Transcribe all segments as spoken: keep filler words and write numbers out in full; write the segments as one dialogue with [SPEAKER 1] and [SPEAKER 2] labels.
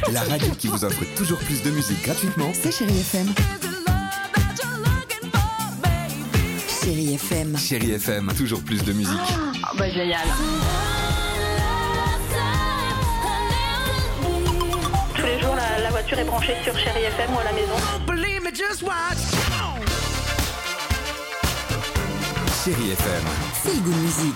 [SPEAKER 1] La radio qui vous offre toujours plus de musique gratuitement.
[SPEAKER 2] C'est Chérie F M. Chérie F M.
[SPEAKER 1] Chérie F M, toujours plus de musique.
[SPEAKER 3] Oh, bah génial. Tous les jours, la, la voiture est branchée sur Chérie F M ou à la maison.
[SPEAKER 1] Chérie F M.
[SPEAKER 2] C'est le goût de musique.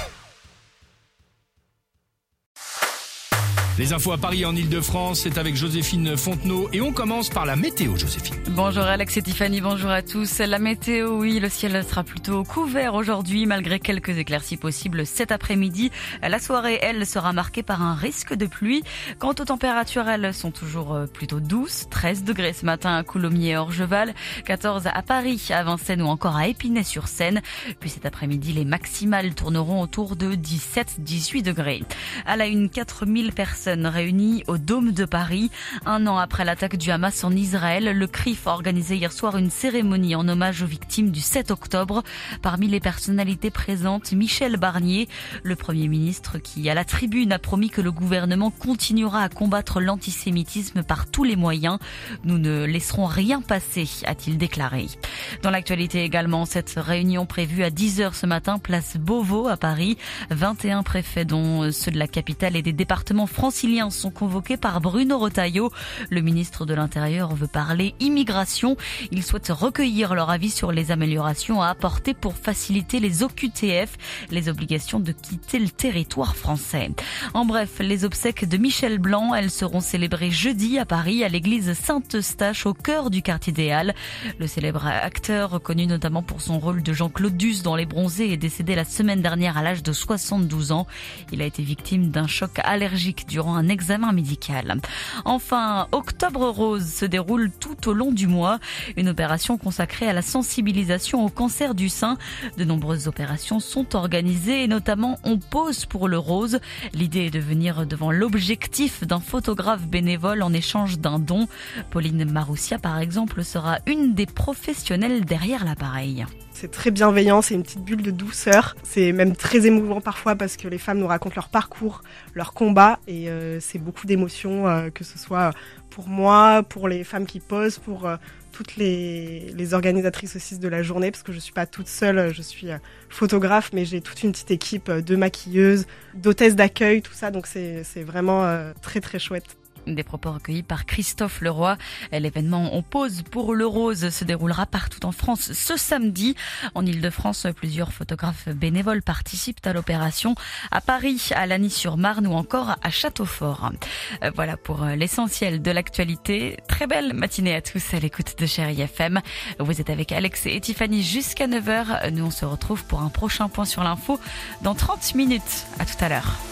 [SPEAKER 4] Les infos à Paris et en Ile-de-France, c'est avec Joséphine Fontenot et on commence par la météo, Joséphine.
[SPEAKER 5] Bonjour Alex et Tiffany, bonjour à tous. La météo, oui, le ciel sera plutôt couvert aujourd'hui malgré quelques éclaircies possibles cet après-midi. La soirée, elle, sera marquée par un risque de pluie. Quant aux températures, elles sont toujours plutôt douces. treize degrés ce matin à Coulommiers et Orgeval, quatorze à Paris, à Vincennes ou encore à Épinay-sur-Seine. Puis cet après-midi, les maximales tourneront autour de dix-sept à dix-huit degrés. À la une, quatre mille personnes réunies au Dôme de Paris. Un an après l'attaque du Hamas en Israël, le C R I F a organisé hier soir une cérémonie en hommage aux victimes du sept octobre. Parmi les personnalités présentes, Michel Barnier, le Premier ministre qui, à la tribune, a promis que le gouvernement continuera à combattre l'antisémitisme par tous les moyens. Nous ne laisserons rien passer, a-t-il déclaré. Dans l'actualité également, cette réunion prévue à dix heures ce matin, place Beauvau à Paris. vingt et un préfets, dont ceux de la capitale et des départements franciliens, sont convoqués par Bruno Retailleau. Le ministre de l'Intérieur veut parler immigration. Il souhaite recueillir leur avis sur les améliorations à apporter pour faciliter les O Q T F, les obligations de quitter le territoire français. En bref, les obsèques de Michel Blanc, elles seront célébrées jeudi à Paris à l'église Saint-Eustache au cœur du quartier des Halles. Le célèbre acteur, reconnu notamment pour son rôle de Jean-Claude Duss dans Les Bronzés, est décédé la semaine dernière à l'âge de soixante-douze ans. Il a été victime d'un choc allergique durant un examen médical. Enfin, Octobre Rose se déroule tout au long du mois. Une opération consacrée à la sensibilisation au cancer du sein. De nombreuses opérations sont organisées et notamment on pose pour le rose. L'idée est de venir devant l'objectif d'un photographe bénévole en échange d'un don. Pauline Maroussia, par exemple, sera une des professionnelles derrière l'appareil.
[SPEAKER 6] C'est très bienveillant, c'est une petite bulle de douceur. C'est même très émouvant parfois parce que les femmes nous racontent leur parcours, leur combat et euh, c'est beaucoup d'émotions, euh, que ce soit pour moi, pour les femmes qui posent, pour euh, toutes les, les organisatrices aussi de la journée, parce que je suis pas toute seule, je suis euh, photographe, mais j'ai toute une petite équipe de maquilleuses, d'hôtesses d'accueil, tout ça, donc c'est, c'est vraiment euh, très très chouette.
[SPEAKER 5] Des propos recueillis par Christophe Leroy. L'événement On pose pour le rose se déroulera partout en France ce samedi. En Ile-de-France, plusieurs photographes bénévoles participent à l'opération à Paris, à Lagny-sur-Marne ou encore à Châteaufort. Voilà pour l'essentiel de l'actualité. Très belle matinée à tous à l'écoute de Chérie F M. Vous êtes avec Alex et Tiffany jusqu'à neuf heures. Nous, on se retrouve pour un prochain point sur l'info dans trente minutes. À tout à l'heure.